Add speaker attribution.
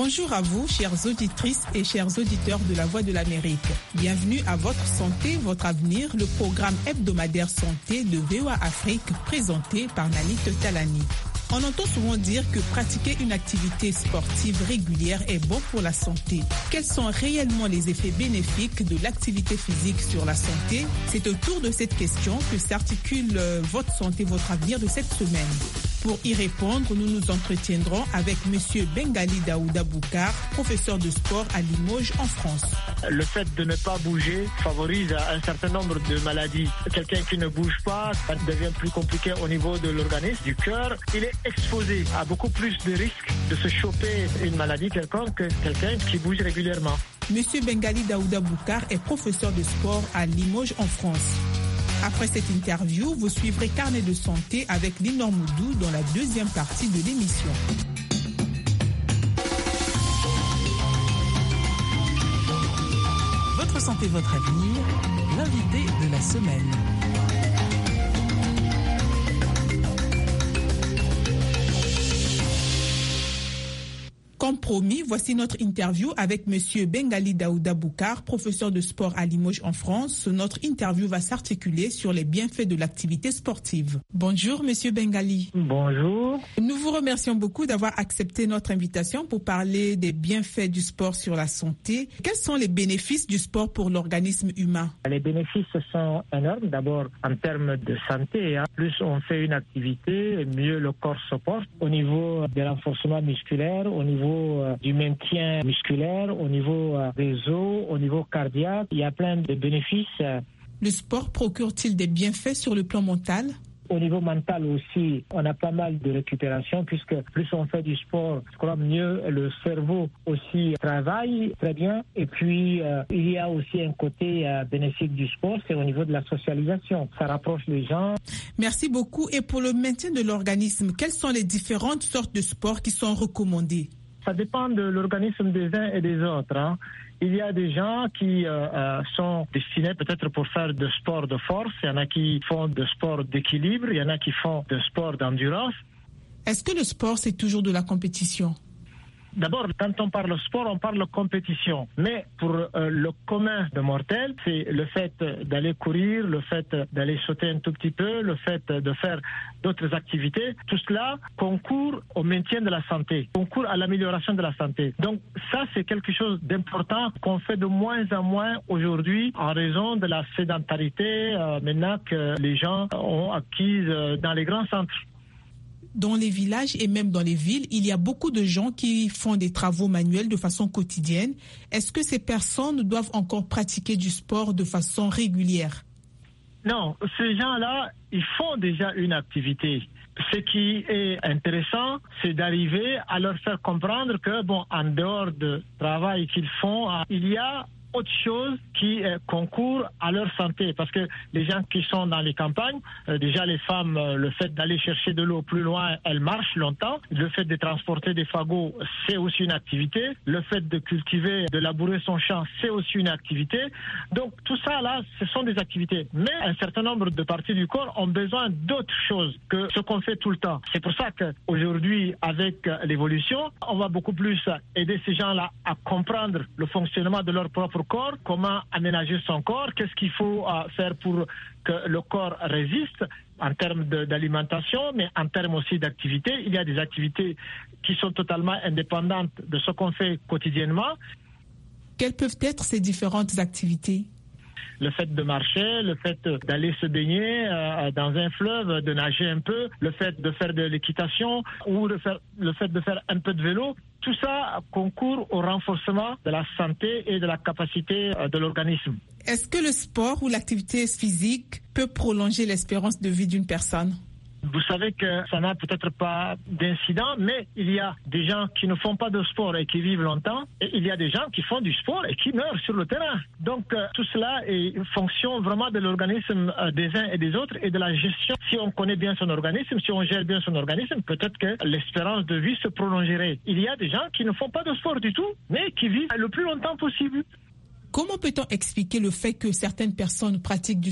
Speaker 1: Bonjour à vous, chères auditrices et chers auditeurs de La Voix de l'Amérique. Bienvenue à Votre Santé, Votre Avenir, le programme hebdomadaire santé de VOA Afrique présenté par Nanit Talani. On entend souvent dire que pratiquer une activité sportive régulière est bon pour la santé. Quels sont réellement les effets bénéfiques de l'activité physique sur la santé? C'est autour de cette question que s'articule Votre Santé, Votre Avenir de cette semaine. Pour y répondre, nous nous entretiendrons avec M. Bengali Daouda Boukar, professeur de sport à Limoges en France.
Speaker 2: Le fait de ne pas bouger favorise un certain nombre de maladies. Quelqu'un qui ne bouge pas, ça devient plus compliqué au niveau de l'organisme, du cœur. Il est exposé à beaucoup plus de risques de se choper une maladie quelconque que quelqu'un qui bouge régulièrement.
Speaker 1: M. Bengali Daouda Boukar est professeur de sport à Limoges en France. Après cette interview, vous suivrez Carnet de santé avec Linor Moudou dans la deuxième partie de l'émission.
Speaker 3: Votre santé, votre avenir, l'invité de la semaine.
Speaker 1: Comme promis, voici notre interview avec M. Bengali Daouda Boukar, professeur de sport à Limoges en France. Notre interview va s'articuler sur les bienfaits de l'activité sportive. Bonjour M. Bengali.
Speaker 2: Bonjour.
Speaker 1: Nous vous remercions beaucoup d'avoir accepté notre invitation pour parler des bienfaits du sport sur la santé. Quels sont les bénéfices du sport pour l'organisme humain?
Speaker 2: Les bénéfices sont énormes. D'abord, en termes de santé, plus on fait une activité, mieux le corps se porte. Au niveau de renforcement musculaire, au niveau du maintien musculaire, au niveau des os, au niveau cardiaque, il y a plein de bénéfices.
Speaker 1: Le sport procure-t-il des bienfaits sur le plan mental?
Speaker 2: Au niveau mental aussi, on a pas mal de récupération puisque plus on fait du sport, je crois mieux le cerveau aussi travaille très bien. Et puis, il y a aussi un côté bénéfique du sport, c'est au niveau de la socialisation. Ça rapproche les gens.
Speaker 1: Merci beaucoup. Et pour le maintien de l'organisme, quelles sont les différentes sortes de sports qui sont recommandées?
Speaker 2: Ça dépend de l'organisme des uns et des autres. Il y a des gens qui sont destinés peut-être pour faire de sport de force. Il y en a qui font de sport d'équilibre. Il y en a qui font de sport d'endurance.
Speaker 1: Est-ce que le sport, c'est toujours de la compétition?
Speaker 2: D'abord, quand on parle sport, on parle compétition. Mais pour le commun de mortels, c'est le fait d'aller courir, le fait d'aller sauter un tout petit peu, le fait de faire d'autres activités. Tout cela concourt au maintien de la santé, concourt à l'amélioration de la santé. Donc ça, c'est quelque chose d'important qu'on fait de moins en moins aujourd'hui en raison de la sédentarité maintenant que les gens ont acquise dans les grands centres.
Speaker 1: Dans les villages et même dans les villes, il y a beaucoup de gens qui font des travaux manuels de façon quotidienne. Est-ce que ces personnes doivent encore pratiquer du sport de façon régulière?
Speaker 2: Non, ces gens-là, ils font déjà une activité. Ce qui est intéressant, c'est d'arriver à leur faire comprendre que, en dehors du travail qu'ils font, il y a autre chose qui concourt à leur santé. Parce que les gens qui sont dans les campagnes, déjà les femmes, le fait d'aller chercher de l'eau plus loin, elles marchent longtemps. Le fait de transporter des fagots, c'est aussi une activité. Le fait de cultiver, de labourer son champ, c'est aussi une activité. Donc tout ça là, ce sont des activités. Mais un certain nombre de parties du corps ont besoin d'autres choses que ce qu'on fait tout le temps. C'est pour ça qu'aujourd'hui, avec l'évolution, on va beaucoup plus aider ces gens-là à comprendre le fonctionnement de leur propre corps, comment aménager son corps, qu'est-ce qu'il faut faire pour que le corps résiste en termes d'alimentation, mais en termes aussi d'activité. Il y a des activités qui sont totalement indépendantes de ce qu'on fait quotidiennement.
Speaker 1: Quelles peuvent être ces différentes activités?
Speaker 2: Le fait de marcher, le fait d'aller se baigner dans un fleuve, de nager un peu, le fait de faire de l'équitation ou le fait de faire un peu de vélo, tout ça concourt au renforcement de la santé et de la capacité de l'organisme.
Speaker 1: Est-ce que le sport ou l'activité physique peut prolonger l'espérance de vie d'une personne?
Speaker 2: Vous savez que ça n'a peut-être pas d'incident, mais il y a des gens qui ne font pas de sport et qui vivent longtemps, et il y a des gens qui font du sport et qui meurent sur le terrain. Donc tout cela est fonction vraiment de l'organisme des uns et des autres et de la gestion. Si on connaît bien son organisme, si on gère bien son organisme, peut-être que l'espérance de vie se prolongerait. Il y a des gens qui ne font pas de sport du tout, mais qui vivent le plus longtemps possible.
Speaker 1: Comment peut-on expliquer le fait que certaines personnes pratiquent du